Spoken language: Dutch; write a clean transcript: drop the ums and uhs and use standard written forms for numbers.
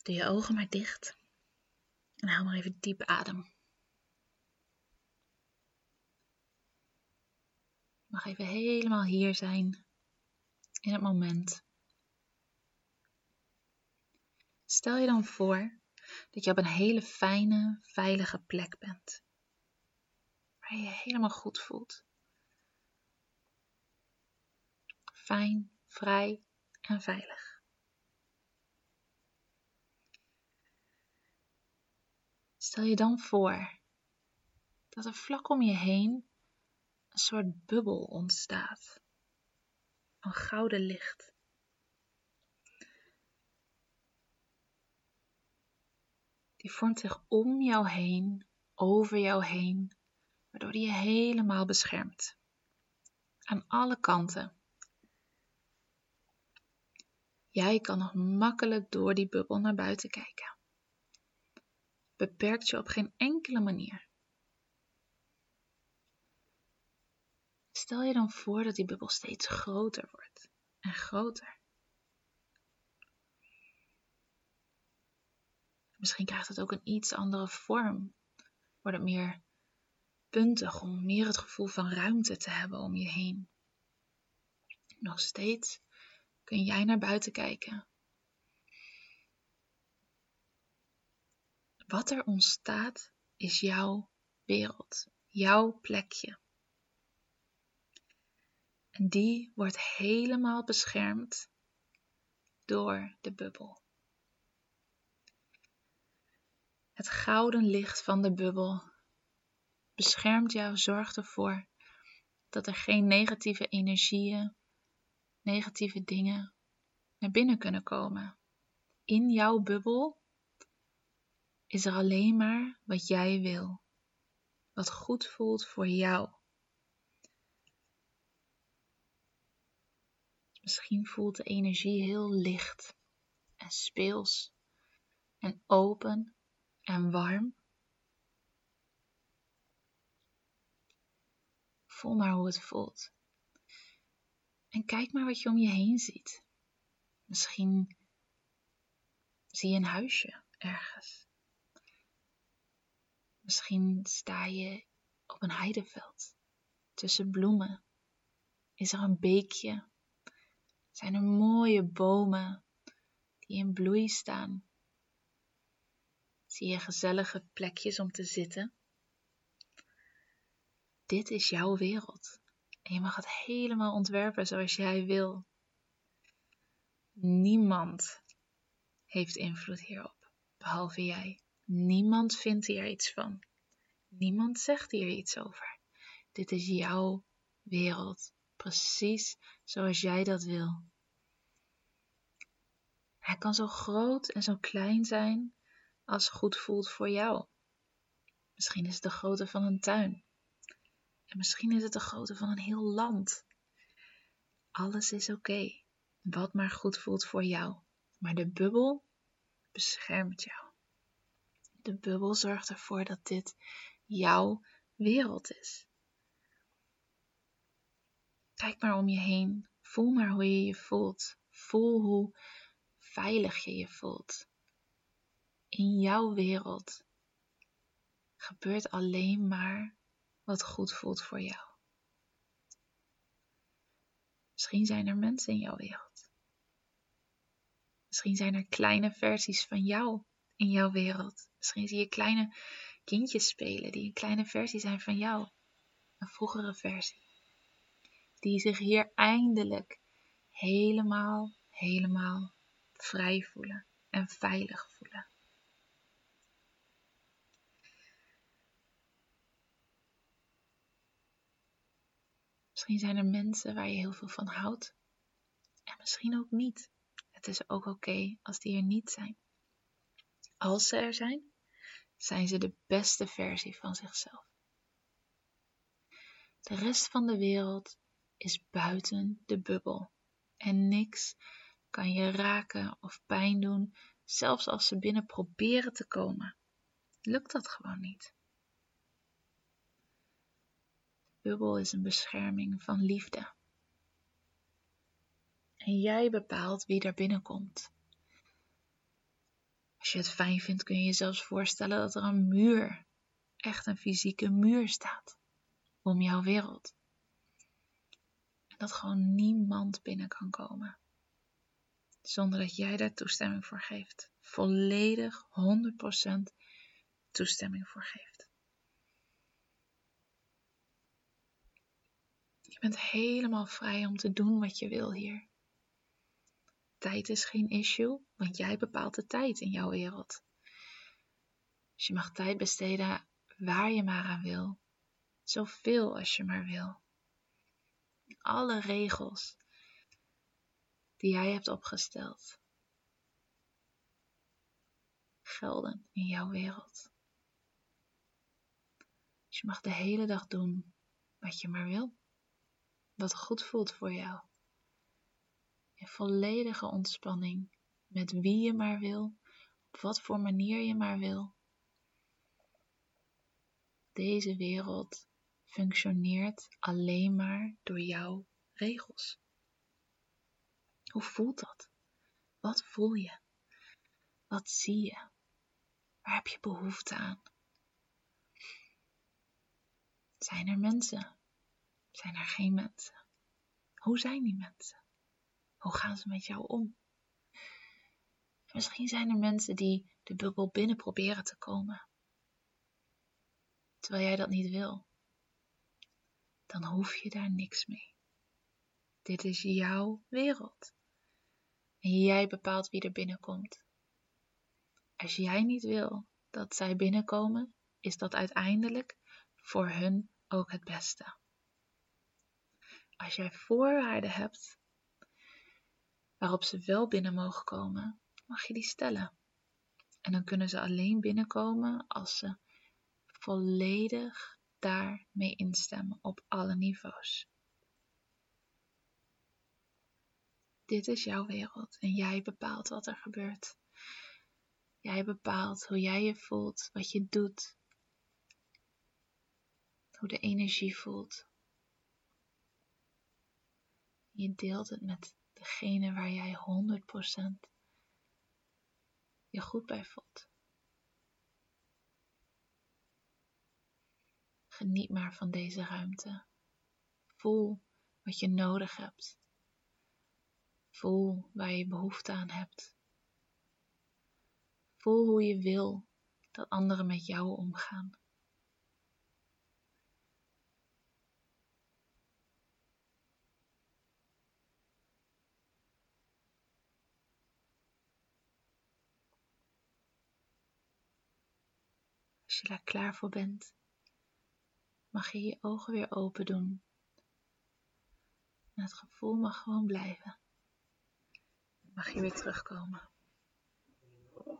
Doe je ogen maar dicht en haal maar even diep adem. Je mag even helemaal hier zijn in het moment. Stel je dan voor dat je op een hele fijne, veilige plek bent. Waar je je helemaal goed voelt. Fijn, vrij en veilig. Stel je dan voor dat er vlak om je heen een soort bubbel ontstaat. Van gouden licht. Die vormt zich om jou heen, over jou heen, waardoor die je helemaal beschermt. Aan alle kanten. Jij kan nog makkelijk door die bubbel naar buiten kijken. Beperkt je op geen enkele manier. Stel je dan voor dat die bubbel steeds groter wordt en groter. Misschien krijgt het ook een iets andere vorm. Wordt het meer puntig om meer het gevoel van ruimte te hebben om je heen. Nog steeds kun jij naar buiten kijken. Wat er ontstaat is jouw wereld, jouw plekje. En die wordt helemaal beschermd door de bubbel. Het gouden licht van de bubbel beschermt jou, zorgt ervoor dat er geen negatieve energieën, negatieve dingen naar binnen kunnen komen. In jouw bubbel is er alleen maar wat jij wil, wat goed voelt voor jou. Misschien voelt de energie heel licht en speels en open en warm. Voel maar hoe het voelt. En kijk maar wat je om je heen ziet. Misschien zie je een huisje ergens. Misschien sta je op een heideveld. Tussen bloemen. Is er een beekje. Zijn er mooie bomen die in bloei staan. Zie je gezellige plekjes om te zitten. Dit is jouw wereld. En je mag het helemaal ontwerpen zoals jij wil. Niemand heeft invloed hierop, behalve jij. Niemand vindt hier iets van. Niemand zegt hier iets over. Dit is jouw wereld, precies zoals jij dat wil. Hij kan zo groot en zo klein zijn als het goed voelt voor jou. Misschien is het de grootte van een tuin. En misschien is het de grootte van een heel land. Alles is oké. Wat maar goed voelt voor jou. Maar de bubbel beschermt jou. De bubbel zorgt ervoor dat dit jouw wereld is. Kijk maar om je heen. Voel maar hoe je je voelt. Voel hoe veilig je je voelt. In jouw wereld gebeurt alleen maar wat goed voelt voor jou. Misschien zijn er mensen in jouw wereld. Misschien zijn er kleine versies van jou in jouw wereld. Misschien zie je kleine kindjes spelen die een kleine versie zijn van jou. Een vroegere versie. Die zich hier eindelijk helemaal vrij voelen en veilig voelen. Misschien zijn er mensen waar je heel veel van houdt. En misschien ook niet. Het is ook oké als die er niet zijn. Als ze er zijn, zijn ze de beste versie van zichzelf. De rest van de wereld is buiten de bubbel. En niks kan je raken of pijn doen, zelfs als ze binnen proberen te komen. Lukt dat gewoon niet. De bubbel is een bescherming van liefde. En jij bepaalt wie er binnenkomt. Als je het fijn vindt, kun je je zelfs voorstellen dat er een muur, echt een fysieke muur staat, om jouw wereld. En dat gewoon niemand binnen kan komen. Zonder dat jij daar toestemming voor geeft. Volledig 100% toestemming voor geeft. Je bent helemaal vrij om te doen wat je wil hier. Tijd is geen issue, want jij bepaalt de tijd in jouw wereld. Dus je mag tijd besteden waar je maar aan wil. Zoveel als je maar wil. Alle regels die jij hebt opgesteld gelden in jouw wereld. Dus je mag de hele dag doen wat je maar wil. Wat goed voelt voor jou. In volledige ontspanning. Met wie je maar wil. Op wat voor manier je maar wil. Deze wereld functioneert alleen maar door jouw regels. Hoe voelt dat? Wat voel je? Wat zie je? Waar heb je behoefte aan? Zijn er mensen? Zijn er geen mensen? Hoe zijn die mensen? Hoe gaan ze met jou om? Misschien zijn er mensen die de bubbel binnen proberen te komen. Terwijl jij dat niet wil. Dan hoef je daar niks mee. Dit is jouw wereld. En jij bepaalt wie er binnenkomt. Als jij niet wil dat zij binnenkomen, is dat uiteindelijk voor hun ook het beste. Als jij voorwaarden hebt waarop ze wel binnen mogen komen, mag je die stellen. En dan kunnen ze alleen binnenkomen als ze volledig daarmee instemmen op alle niveaus. Dit is jouw wereld en jij bepaalt wat er gebeurt. Jij bepaalt hoe jij je voelt, wat je doet, hoe de energie voelt. Je deelt het met degene waar jij 100% je goed bij voelt. Geniet maar van deze ruimte. Voel wat je nodig hebt. Voel waar je behoefte aan hebt. Voel hoe je wil dat anderen met jou omgaan. Als je daar klaar voor bent, mag je je ogen weer open doen. En het gevoel mag gewoon blijven. Dan mag je weer terugkomen.